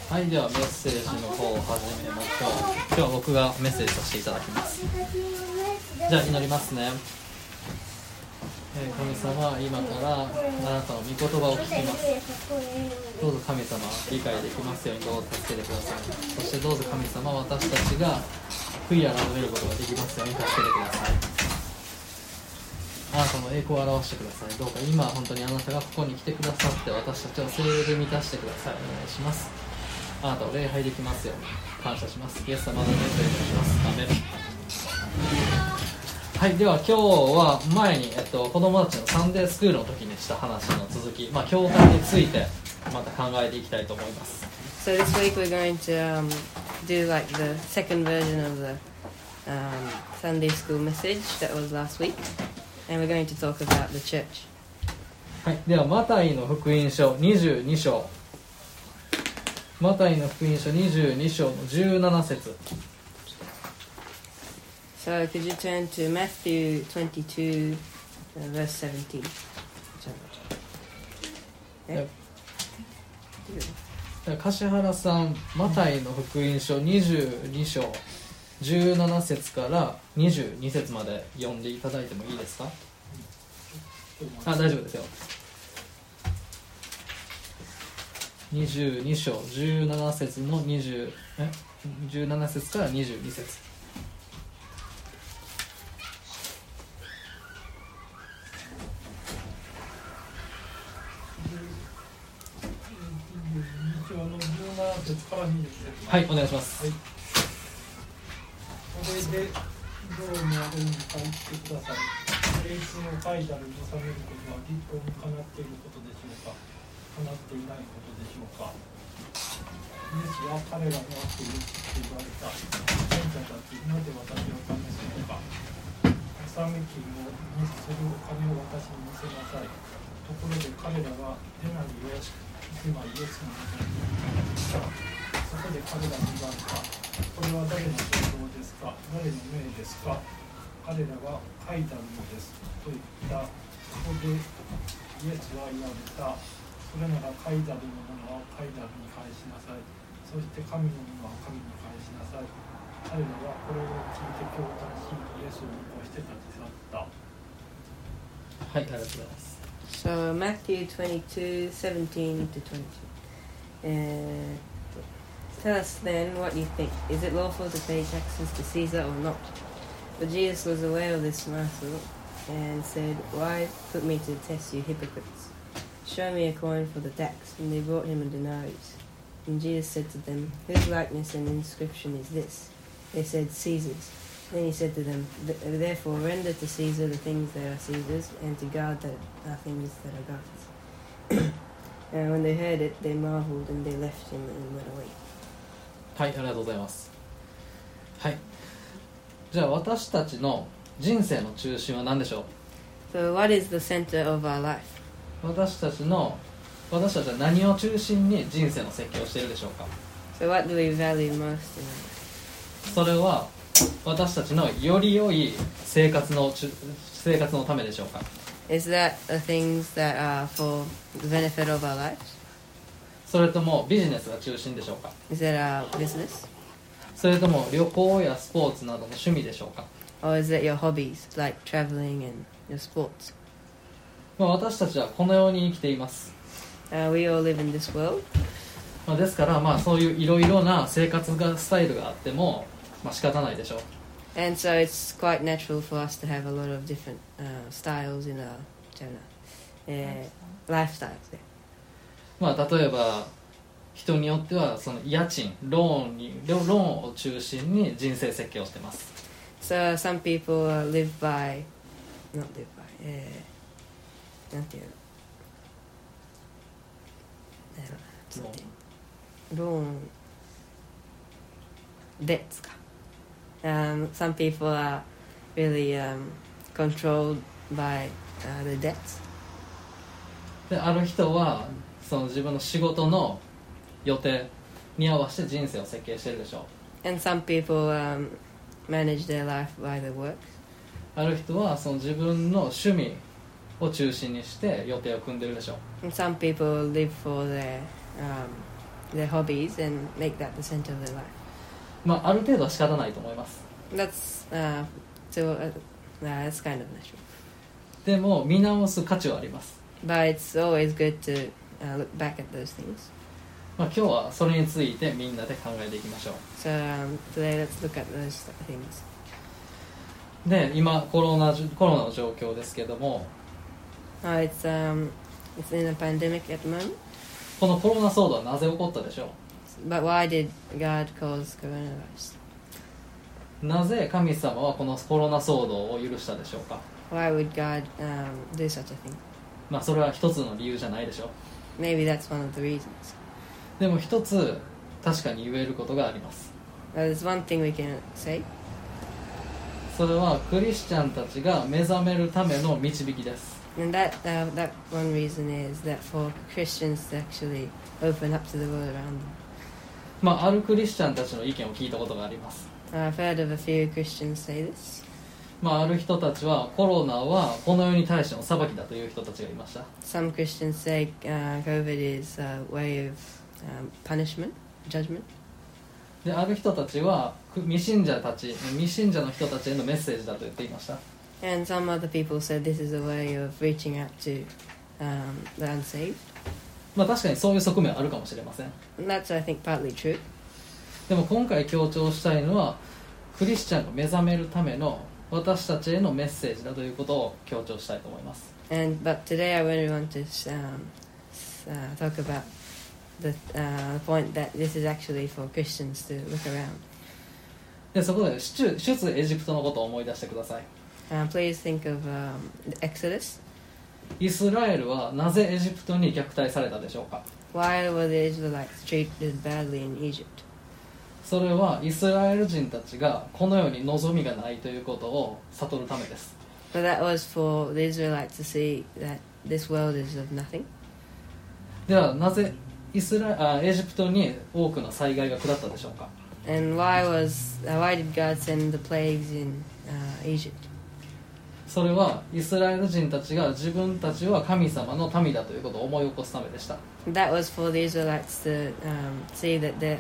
はい、ではメッセージの方を始めましょう。今日は僕がメッセージさせていただきます。じゃあ祈りますね。神様、今からあなたの御言葉を聞きます。どうぞ神様、理解できますようにどうぞ助けてください。そしてどうぞ神様、私たちが悔い改めることができますように助けてください。あなたの栄光を表してください。どうか今本当にあなたがここに来てくださって私たちを聖霊で満たしてください。お願いします。あなたを礼拝できますように感謝します。イエス様の名前でお願いします。アメン。はい、では今日は前に、子供たちのサンデースクールの時にした話の続き、教会についてまた考えていきたいと思います。 So this week we're going to do like the second version of the Sunday school message that was last week, and we're going to talk about the church. はい、ではマタイの福音書22章、マタイの福音書22章の17節。 So could you turn to Matthew 22, verse 17? 柏原さん、マタイの福音書22章17節から22節まで読んでいただいてもいいですか？大丈夫ですよ。22章17節の17節から22節。はい、お願いします。 はい、これでどうもあるに帰ってください。霊心を書いてあるとされることは立法にかなっていることでしょうか、かなっていないことでしょうか。イエスは彼らに会っているって言われた。賢者たち、なぜ私を試すのか。納め金をにするお金を私に見せなさい。ところで彼らはデナリを今イエスのもとに来た。そこで彼らに言われた。これは誰の肖像ですか、誰の命ですか。彼らは書いてあるのですと言った。そこでイエスは言われた。それなら書いてあるものは書いてあるに返しなさい。そして神のものは神に返しなさい。彼らはこれを聞いて驚嘆し、イエスを見越して立ち去った。 はい、ありがとうございます。 So Matthew 22, 17 to 22. Tell us then what you think. Is it lawful to pay taxes to Caesar or not? But Jesus was aware of this matter and said, Why put me to the test, you hypocrites? Show me a coin for the tax. And they brought him a denarius. And Jesus said to them, Whose likeness and inscription is this? They said, Caesar's. Then he said to them, Therefore render to Caesar the things that are Caesar's, and to God that are things that are God's. And when they heard it, they marveled, and they left him and went away. はい、ありがとうございます。はい、じゃあ私たちの人生の中心は何でしょう？ So what is the center of our life? 私たちは何を中心に人生の設計をしているでしょうか？ So what do we value most in life? それは私たちのより良い生活のためでしょうか？ Is that the things that are for the benefit of our lives? それともビジネスが中心でしょうか？ Is that our business? それとも旅行やスポーツなどの趣味でしょうか？ Or is it your hobbies, like traveling and your sports? 私たちはこの世に生きています。 We all live in this world. ですからそういういろいろな生活スタイルがあっても仕方ないでしょう。 And so it's quite natural for us to have a lot of different styles in our lifestyles there. 例えば人によってはその家賃、ローンを中心に人生設計をしています。 So some people live by, not live by, なんていうの？ローン、debts か。Some people are really controlled by the debts. である人はその自分の仕事の予定に合わせて人生を設計しているでしょう。 And some people manage their life by their work. ある人はその自分の趣味を中心にして予定を組んでいるでしょう。 And some people live for their their hobbies and make that the center of their life. まあある程度は仕方ないと思います。 That's kind of natural. でも見直す価値はあります。 But it's always good to look back at those things. まあ今日はそれについてみんなで考えていきましょう。 So today let's look at those things. で今コロナの状況ですけども、 It's in a pandemic at the moment. このコロナ騒動はなぜ起こったでしょ But why did God cause coronavirus? う。なぜ神様はこのコロナ騒動を許したでしょうか。 Why would God do such a thing? まあそれは一つの理由じゃないでしょう。 Maybe that's one of the reasons. でも一つ確かに言えることがあります。 There's one thing we can say. それはクリスチャンたちが目覚めるための導きです。 And that one reason is that for Christians to actually open up to the world around them. まああるクリスチャンたちの意見を聞いたことがあります。 I've heard of a few Christians say this. まあある人たちはコロナはこの世に対しての裁きだという人たちがいました。 Some Christians say COVID is a way of punishment, judgment. である人たちは未信者の人たちへのメッセージだと言っていました。 And some other people said this is a way of reaching out to the unsaved. まあ確かにそういう側面はあるかもしれません。 And that's, I think, partly true. でも今回強調したいのはクリスチャンが目覚めるための私たちへのメッセージだということを強調したいと思います。 But today I really want to talk about the point that this is actually for Christians to look around. でそこで出エジプトのことを思い出してください。 Please think of the Exodus. イスラエルはなぜエジプトに虐待されたでしょうか。 Why were the Israelites treated badly in Egypt? それはイスラエル人たちがこの世に望みがないということを悟るためです。 But that was for the Israelites to see that this world is of nothing. ではなぜエジプトに多くの災害が下ったでしょうか。 And why did God send the plagues in Egypt? それはイスラエル人たちが自分たちは神様の民だということを思い起こすためでした。 That was for the Israelites to see that the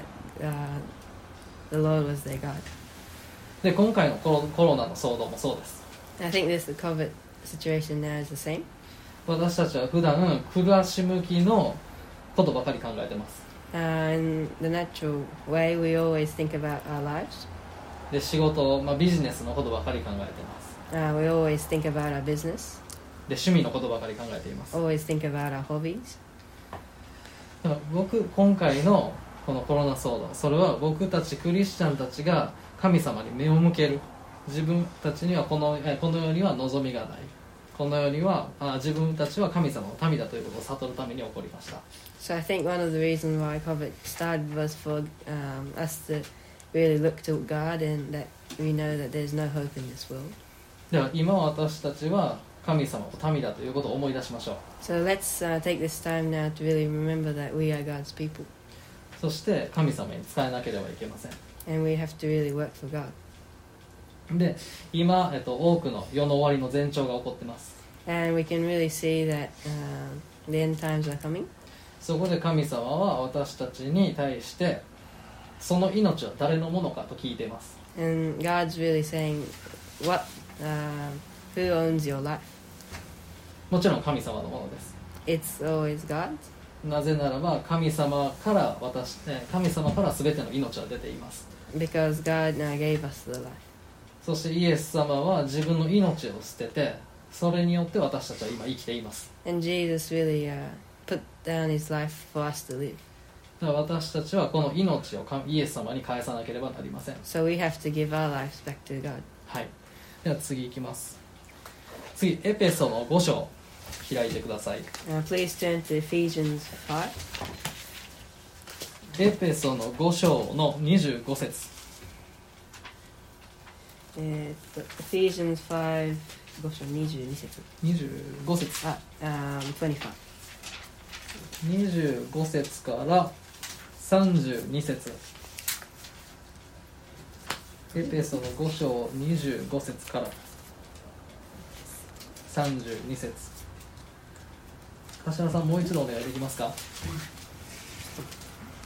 Lord was their God. で今回のコロナの騒動もそうです。 I think the COVID situation now is the same. 私たちは普段暮らし向きのことばかり考えてます。 In the natural way, we always think about our lives. で仕事、ビジネスのことばかり考えています。 We always think about our business. で趣味のことばかり考えています。 Always think about our hobbies. だから今回のこのコロナ騒動、それは僕たちクリスチャンたちが神様に目を向ける。自分たちにはこの世には望みがない。この世には自分たちは神様の民だということを悟るために起こりました。 So I think one of the reasons why COVID started was for us to really look to God and that we know that there's no hope in this world. では今私たちは神様の民だということを思い出しましょう。 So let's take this time now to really remember that we are God's people. そして神様に仕えなければいけません。 And we have to really work for God. で今、多くの世の終わりの前兆が起こっています。 And we can really see that the end times are coming. そこで神様は私たちに対してその命は誰のものかと聞いています。 And God's really saying, who owns your life? もちろん神様のものです。 It's always God's. なぜならば神様から全ての命は出ています。 Because God gave us the life. そしてイエス様は自分の命を捨ててそれによって私たちは今生きています。 And Jesus really put down his life for us to live. だから私たちはこの命をイエス様に返さなければなりません。 So we have to give our lives back to God. はい。では次いきます。次エペソの5章開いてください。 Please turn to Ephesians 5. エペソの5章の25節。 Ephesians 5, 5章22節。 25節。 25. 25節から32節。エペソの5章25節から32節。柏さんもう一度お願いできますか。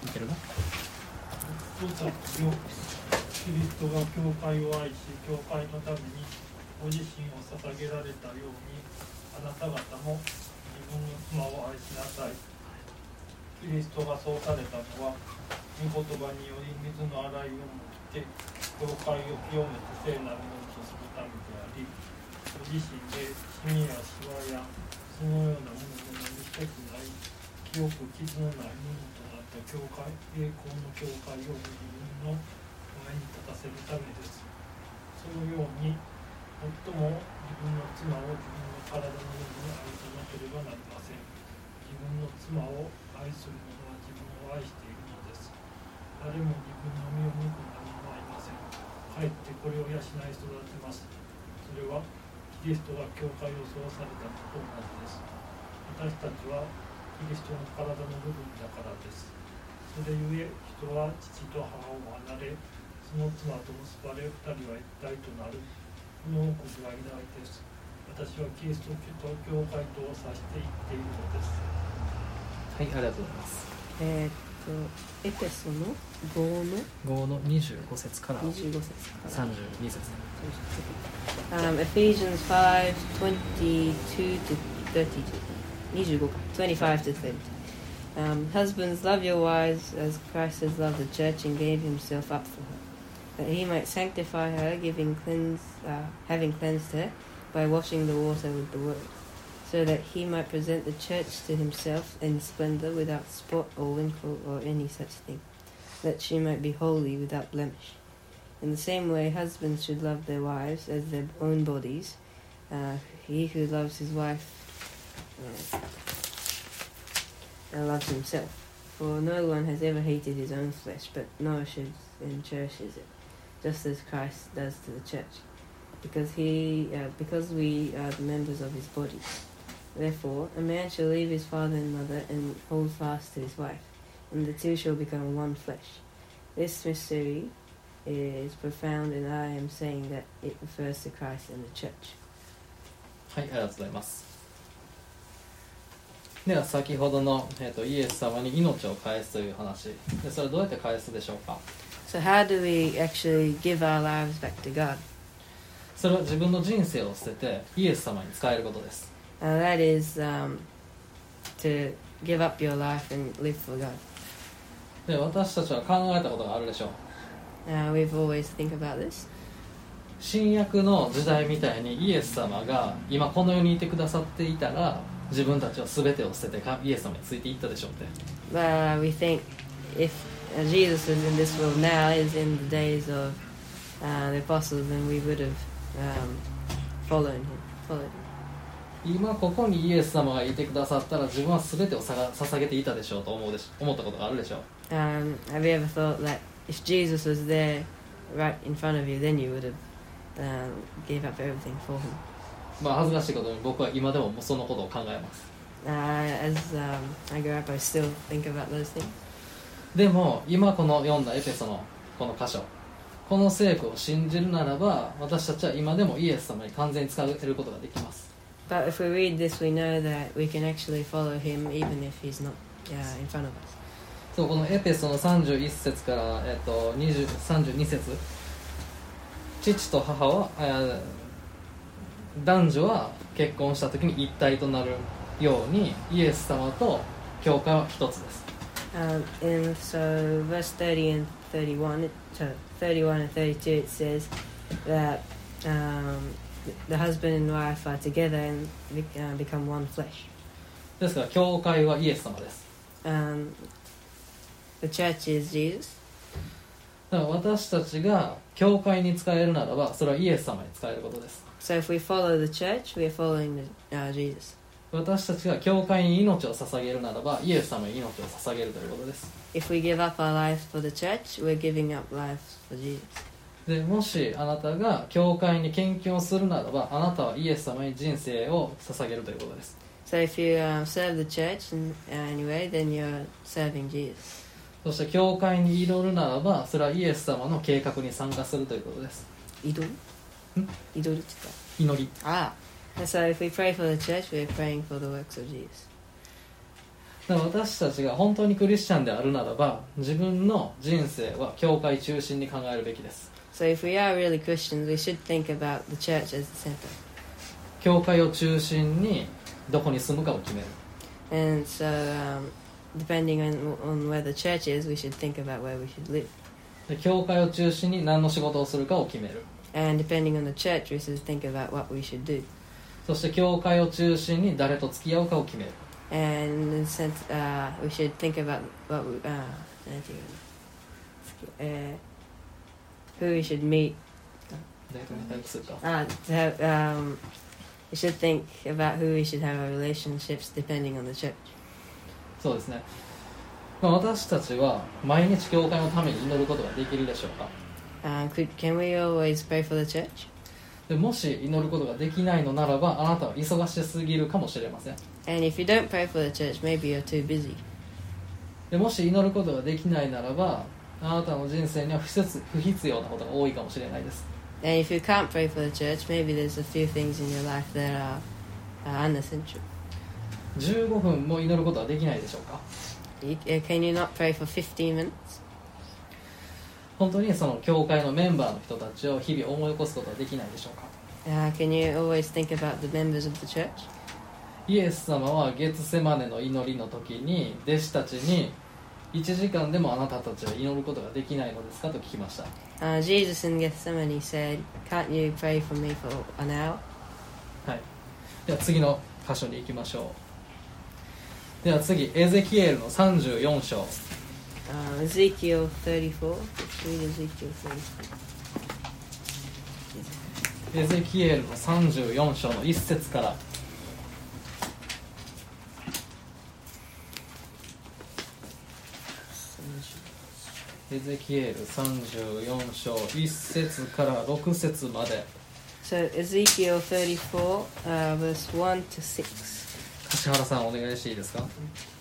いけるな。 5冊よ、キリストが教会を愛し、教会のためにご自身を捧げられたように、あなた方も自分の妻を愛しなさい。キリストがそうされたのは、御言葉により水の洗いをもって、教会を清めて聖なるものとするためであり、ご自身でシミやシワやそのようなものも何一つない清く傷のないものとなった教会、栄光の教会をご自分の前に立たせるためです。そのように最も自分の妻を自分の体のように愛さなければなりません。自分の妻を愛する者は自分を愛しているのです。誰も自分の身を憎んだ者はいません。かえってこれを養い育てます。それはキリストが教会をそうされたのと同じです。私たちはキリストの体の部分だからです。それゆえ人は父と母を離れ、その妻と結ばれ、二人は一体となる。このことは偉大です。私はキリストと教会とを指して言っているのです。 はい、ありがとうございます。 エペソの5の 5の25節から 25節から 32節。 Ephesians 5:22 to 32. 25 25 to 30. Husbands, love your wives as Christ has loved the church and gave himself up for her, that he might sanctify her, having cleansed her by washing the water with the word, so that he might present the church to himself in splendor, without spot or wrinkle or any such thing, that she might be holy without blemish. In the same way, husbands should love their wives as their own bodies. He who loves his wife loves himself. For no one has ever hated his own flesh, but nourishes and cherishes it, just as Christ does to the church, because we are the members of his body. Therefore, a man shall leave his father and mother and hold fast to his wife, and the two shall become one flesh. This mystery is profound, and I am saying that it refers to Christ and the church. はい、ありがとうございます。では先ほどの、イエス様に命を返すという話で、それはどうやって返すでしょうか。 So how do we actually give our lives back to God? それは自分の人生を捨ててイエス様に仕えることです。 That is to give up your life and live for God. で、私たちは考えたことがあるでしょう。 We've always think about this. 新約の時代みたいにイエス様が今この世にいてくださっていたら、自分たちは全てを捨ててイエス様についていったでしょうって。 But we think if Jesus is in this world now, is in the days of the apostles, then we would have followed him. 今ここにイエス様がいてくださったら自分は全てを捧げていたでしょうと思ったことがあるでしょう。 Have you ever thought that if Jesus was there right in front of you, then you would have gave up everything for him? まあ恥ずかしいことに僕は今でもそのことを考えます。 As I grow up, I still think about those things. でも今この読んだエペソのこの箇所、この聖句を信じるならば、私たちは今でもイエス様に完全に使えることができます。 But if we read this, we know that we can actually follow him even if he's not in front of us. そう、このエペソの31節から、32節、父と母は、男女は結婚した時に一体となるようにイエス様と教会は一つです。 And so verse 30 and 31, 31 and 32, it says that the husband and wife are together and become one flesh. ですから教会はイエス様です。 The church is Jesus. だから私たちが教会に仕えるならば、それはイエス様に仕えることです。 So if we follow the church, we are following Jesus. 私たちが教会に命を捧げるならば、イエス様に命を捧げるということです。 If we give up our life for the church, we're giving up life for Jesus. でもしあなたが教会に献金をするならば、あなたはイエス様に人生を捧げるということです。 So if you serve the church in any way, then you're serving Jesus. そして教会に祈るならば、それはイエス様の計画に参加するということです。 祈るって言った。 祈り。 And so if we pray for the church, we're praying for the works of Jesus. だから私たちが本当にクリスチャンであるならば、自分の人生は教会中心に考えるべきです。 So if we are really Christians, we should think about the church as the center. 教会を中心にどこに住むかを決める。 And so, depending on where the church is, we should think about where we should live. で教会を中心に何の仕事をするかを決める。 And depending on the church, we should think about what we should do. そして教会を中心に誰と付き合うかを決める。 And in a sense, we should think about what we, who we should meet. 誰と仲良くするか。 To have, we should think about who we should have our relationships depending on the church. そうですね。私たちは毎日教会のために祈ることができるでしょうか。 Can we always pray for the church? でもし祈ることができないのならば、あなたは忙しすぎるかもしれません。 And if you don't pray for the church, maybe you're too busy. でもし祈ることができないならば、あなたの人生には不必要なことが多いかもしれないです。 And if you can't pray for the church, maybe there's a few things in your life that are unessential. 15分も祈ることはできないでしょうか。 Can you not pray for 15 minutes? 本当にその教会のメンバーの人たちを日々思い起こすことはできないでしょうか。 Can you always think about the members of the church? イエス様はゲツセマネの祈りの時に弟子たちに1時間でもあなたたちは祈ることができないのですかと聞きました。 Jesus in Gethsemane said, "Can't you pray for me for an hour?" はい、では次の箇所に行きましょう。では次、エゼキエルの34章。 Ezekiel 34. Let's read Ezekiel 34. エゼキエルの34章の1節からエゼキエル34章1節から6節まで。 So Ezekiel 34, verse 1 to 6. 柏原さんお願いしていいですか。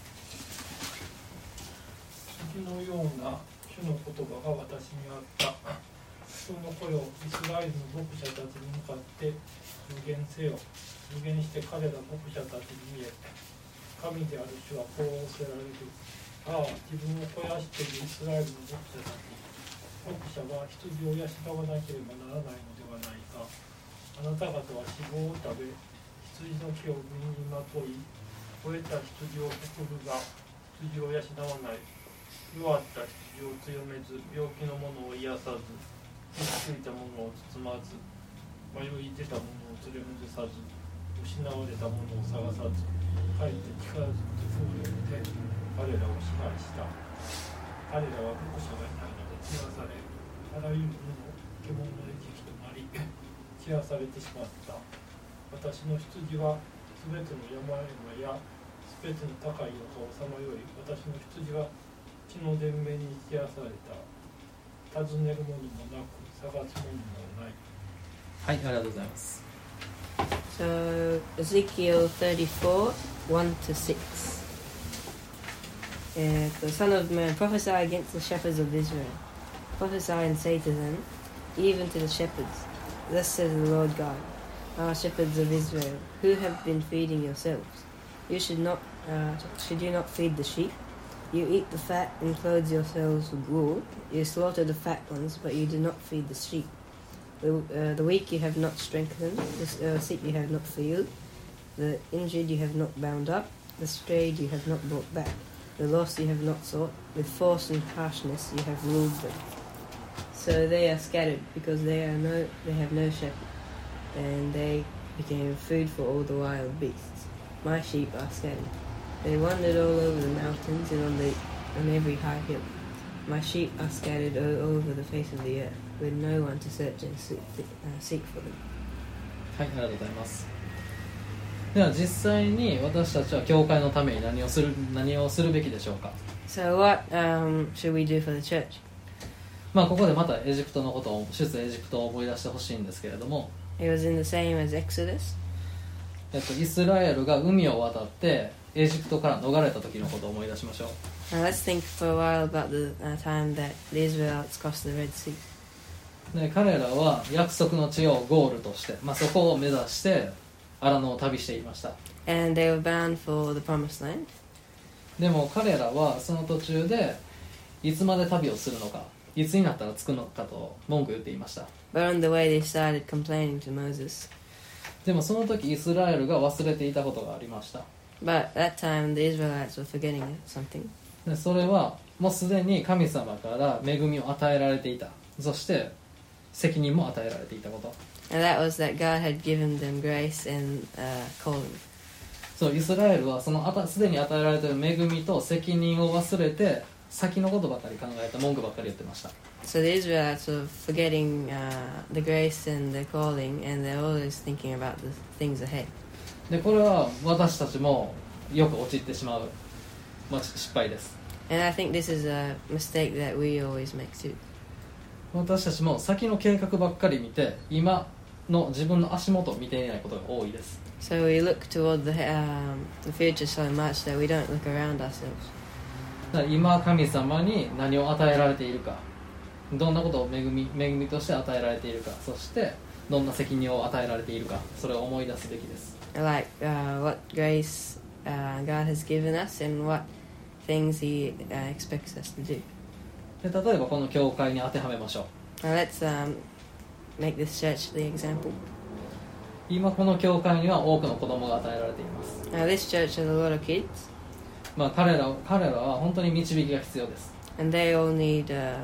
次のような主の言葉が私にあった。主の子よ、イスラエルの牧者たちに向かって預言せよ。預言して彼ら牧者たちに言え。神である主はこう仰せられる。ああ、自分を肥やしているイスラエルの牧者たち。牧者は羊を養わなければならないのではないか。あなた方は脂肪を食べ、羊の毛を身にまとい、肥えた羊を運ぶが、羊を養わない。弱った羊を強めず、病気の者を癒さず、傷ついた者を包まず、迷い出た者を連れ戻さず、失われた者を探さず、かえって力ずく風力で彼らを支配した。彼らは牧者がいないので散らされ、あらゆる獣の餌食となり、散らされてしまった。私の羊はすべての山々やすべての高い丘をさまよい、私の羊は地の田面に散らされた。尋ねるものもなく、探すものもない。 はい、ありがとうございます。 So Ezekiel 34, 1 to 6. The Son of Man, prophesy against the shepherds of Israel. Prophesy and say to them, even to the shepherds, thus says the Lord God, our shepherds of Israel, who have been feeding yourselves. Should you not feed the sheep? You eat the fat and clothe yourselves with wool. You slaughter the fat ones, but you do not feed the sheep. The weak you have not strengthened, the sick you have not healed, the injured you have not bound up, the strayed you have not brought back, the lost you have not sought, with force and harshness you have ruled them. So they are scattered because they have no shepherd, and they became food for all the wild beasts. My sheep are scattered. They wandered all over the mountains and on every high hill. My sheep are scattered all over the face of the earth, with no one to search and seek for them. はい、ありがとうございます。では実際に私たちは教会のために何をするべきでしょうか。 So what should we do for the church? ここでまたエジプトのことを出エジプトを思い出してほしいんですけれども、 It was in the same as Exodus. イスラエルが海を渡ってエジプトから逃れた時のことを思い出しましょう。 Now let's think for a while about the time that the Israelites crossed the Red Sea. で彼らは約束の地をゴールとして、そこを目指して荒野を旅していました。 And they were bound for the Promised Land. でも彼らはその途中でいつまで旅をするのか、いつになったら着くのかと文句言っていました。 But on the way they started complaining to Moses. でもその時イスラエルが忘れていたことがありました。 But that time the Israelites were forgetting something. でそれはもうすでに神様から恵みを与えられていた、そして責任も与えられていたこと。 And that was that God had given them grace and calling. そうイスラエルはそのすでに与えられている恵みと責任を忘れて先のことばかり考えた、文句ばっかり言ってました。 So the Israelites were forgetting the grace and the calling, and they're always thinking about the things ahead. でこれは私たちもよく陥ってしまう、失敗です。 And I think this is a mistake that we always make too. 私たちも先の計画ばっかり見て今の自分の足元を見ていないことが多いです。 So we look toward the future so much that we don't look around ourselves. だから今神様に何を与えられているか、どんなことを恵みとして与えられているか、そしてどんな責任を与えられているか、それを思い出すべきです。 Like what grace God has given us and what things He expects us to do. で例えばこの教会に当てはめましょう。 Now let's make this church the example. 今この教会には多くの子供が与えられています。 Now this church has a lot of kids, 彼らは本当に導きが必要です。 and they all need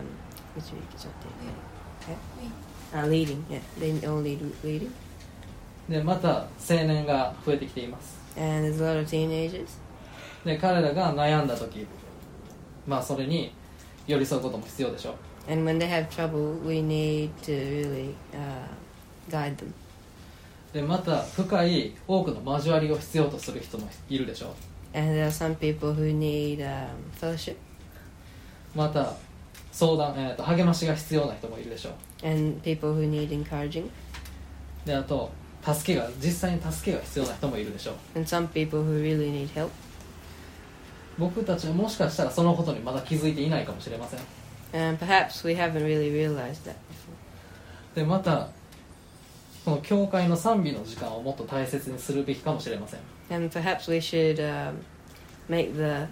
leading. Yeah, they all need leading. でまた青年が増えてきています。 And there's a lot of teenagers. で彼らが悩んだ時、それに寄り添うことも必要でしょう。 And when they have trouble, we need to really guide them. でまた深い多くの交わりを必要とする人もいるでしょう。 And there are some people who need fellowship. また相談、励ましが必要な人もいるでしょう。 And people who need encouraging. であと実際に助けが必要な人もいるでしょう。 And some people who really need help. 僕たちはもしかしたらそのことにまだ気づいていないかもしれません。 And perhaps we haven't really realized that before. でまたこの教会の賛美の時間をもっと大切にするべきかもしれません。 And perhaps we should make the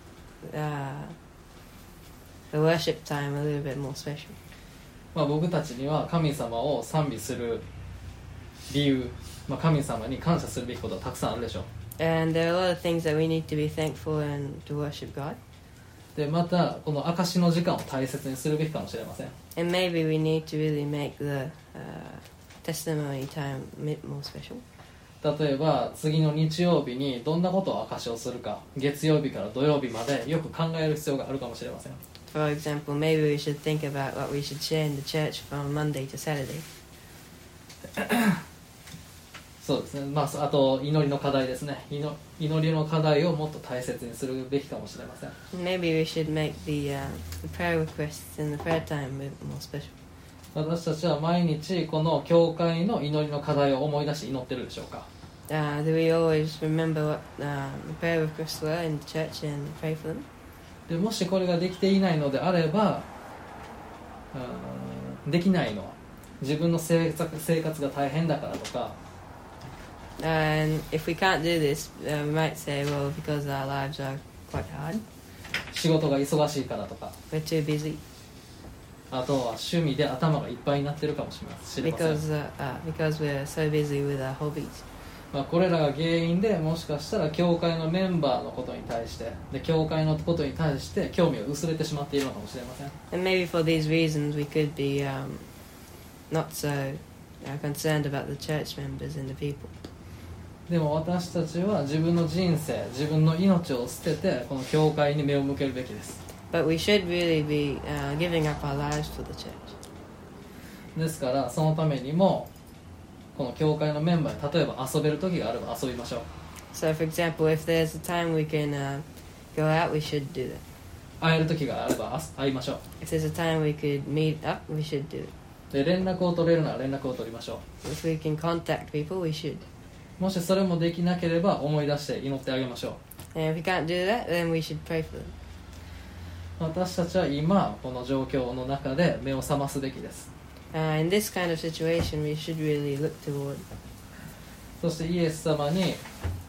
worship time a little bit more special. 僕たちには神様を賛美する理由、神様に感謝するべきことはたくさんあるでしょう。 And there are a lot of things that we need to be thankful and to worship God. でまたこの証の時間を大切にするべきかもしれません。 And maybe we need to really make the testimony time a bit more special. 例えば次の日曜日にどんなことを証しをするか、月曜日から土曜日までよく考える必要があるかもしれません。 For example, maybe we should think about what we should share in the church from Monday to Saturday. そうですね。あと祈りの課題ですね。祈りの課題をもっと大切にするべきかもしれません。 Maybe we should make the prayer requests in the prayer time a bit more special. 私たちは毎日この教会の祈りの課題を思い出して祈ってるでしょうか。 Do we always remember what the prayer requests were in the church and pray for them? でもしこれができていないのであれば、できないのは自分の生活が大変だからとか、 And if we can't do this, we might say, well, because our lives are quite hard, 仕事が忙しいからとか、 we're too busy, あとは趣味で頭がいっぱいになってるかもしれません。 because we're so busy with our hobbies. これらが原因でもしかしたら教会のメンバーのことに対してで教会のことに対して興味が薄れてしまっているのかもしれません。 And maybe for these reasons, we could be not so concerned about the church members and the people. でも私たちは自分の人生、自分の命を捨ててこの教会に目を向けるべきです。 But we should really be giving up our lives for the church. ですからそのためにもこの教会のメンバーに例えば遊べる時があれば遊びましょう。 So, for example, if there's a time we can go out, we should do that. 会える時があれば会いましょ If there's a time we could meet up, we should do it. う。で連絡を取れるなら連絡を取りましょ If we can contact people, we should. う。もしそれもできなければ思い出して祈ってあげましょう。 And if we can't do that, then we should pray for them. 私たちは今この状況の中で目を覚ますべきです。 In this kind of situation, we should really look toward. そしてイエス様に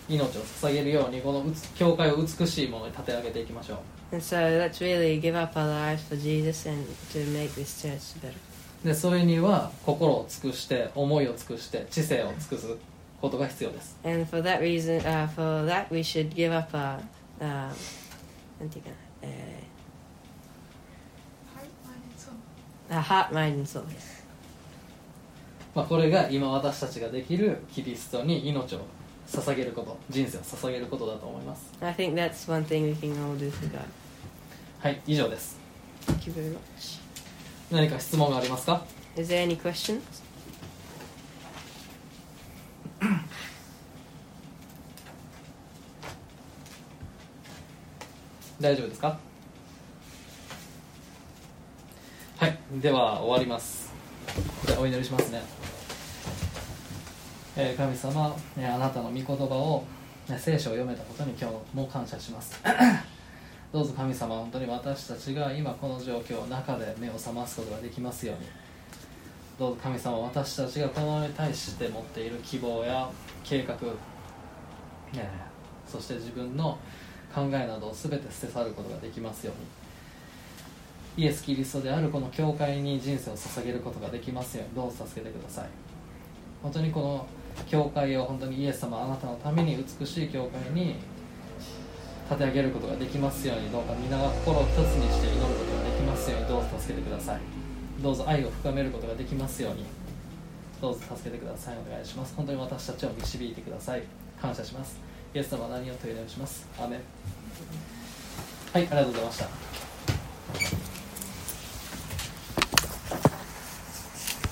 命を捧げるようにこの教会を美しいものに立て上げていきましょう。 And so let's really give up our lives for Jesus and to make this church better. でそれには心を尽くして思いを尽くして知性を尽くすことが必要です。 And for that reason, for that we should give up our, なんていうかな、our heart, mind, and soul. これが今私たちができるキリストに命を捧げること、人生を捧げることだと思います。 I think that's one thing we can all do for God. はい、以上です。 Thank you very much. 何か質問がありますか？ Is there any questions? 大丈夫ですか？はい、では終わります。じゃあお祈りしますね。神様、あなたの御言葉を、聖書を読めたことに今日も感謝します。どうぞ神様、本当に私たちが今この状況の中で目を覚ますことができますように。どうぞ神様、私たちがこの世に対して持っている希望や計画、そして自分の考えなどを全て捨て去ることができますように。イエス・キリストであるこの教会に人生を捧げることができますように、どうぞ助けてください。本当にこの教会を本当にイエス様あなたのために美しい教会に立て上げることができますように、どうか皆が心を一つにして祈ることができますように、どうぞ助けてください。どうぞ愛を深めることができますように、どうぞ助けてください。お願いします。本当に私たちを導いてください。感謝します。イエス様何をとお祈りします。アーメン。はい、ありがとうございました。